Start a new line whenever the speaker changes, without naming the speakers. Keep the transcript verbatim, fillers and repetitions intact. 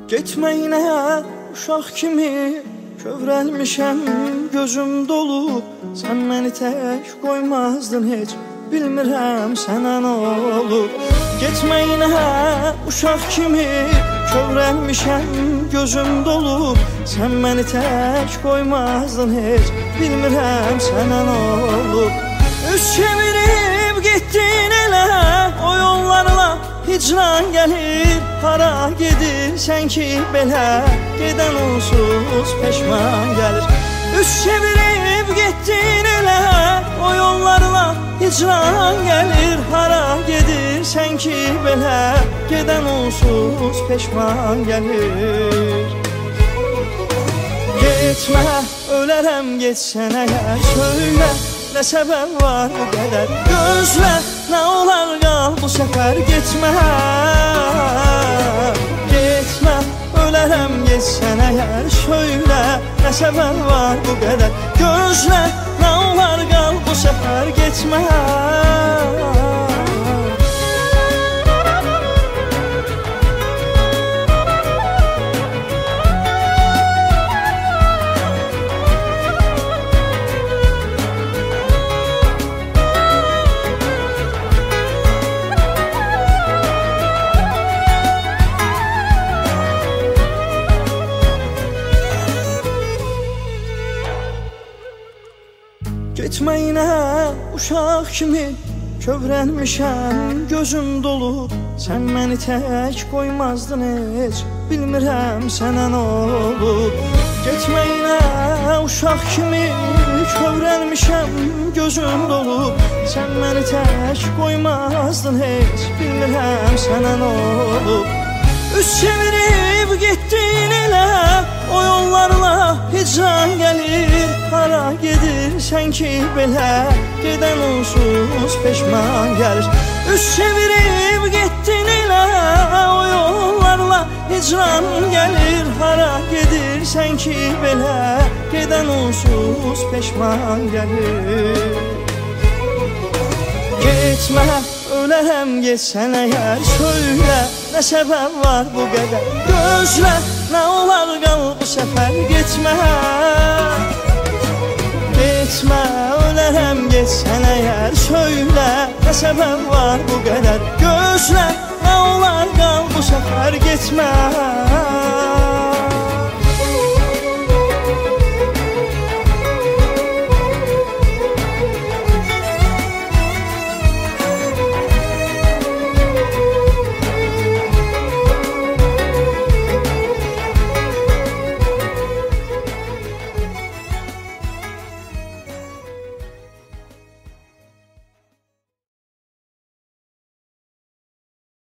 Getməyinə uşaq kimi kövrəlmişəm, gözüm dolu. Sən məni tək qoymazdın heç, bilmirəm sənə nə olub. Getməyinə uşaq kimi kövrəlmişəm, gözüm dolu. Sən məni tək qoymazdın heç, bilmirəm sənə nə olub. Üz çevirib getdin elə, o yollarla hicran gəlir. Hara gedirsən ki belə, gedən onsuz peşman gəlir. Üz çevirib getdin elə, o yollarla hicran gəlir. Hara gedirsən ki belə, gedən onsuz peşman gəlir. Getmə, ölərəm getsən əgər, söylə nə səbəb var bu qədər. Gözlə, nə olar qal bu səfər. Getmə, getmə, ölərəm getsən əgər, söylə nə səbəb var bu qədər. Gözlə, nə olar qal bu səfər. Getmə. Getməyinə uşaq kimi kövrəlmişəm, gözüm dolu. Sən məni tək qoymazdın heç, bilmirəm sənə nə olub. Getməyinə uşaq kimi kövrəlmişəm, gözüm dolu. Sən məni tək qoymazdın heç, bilmirəm sənə nə olub. Üz çevirib getdin elə, o yollarla hicran gəlir. Hara gedirsən ki belə, gedən onsuz peşman gəlir. Üz çevirib getdin elə, o yollarla hicran gəlir. Hara gedirsən ki belə, gedən onsuz peşman gəlir. Getmə, ölərəm getsən əgər, söylə nə səbəb var bu qədər. Gözlə, nə olar qal bu səfər. Getmə, getmə, ölərəm getsən əgər, söylə nə səbəb var bu qədər. Gözlə, nə olar qal bu səfər. Getmə.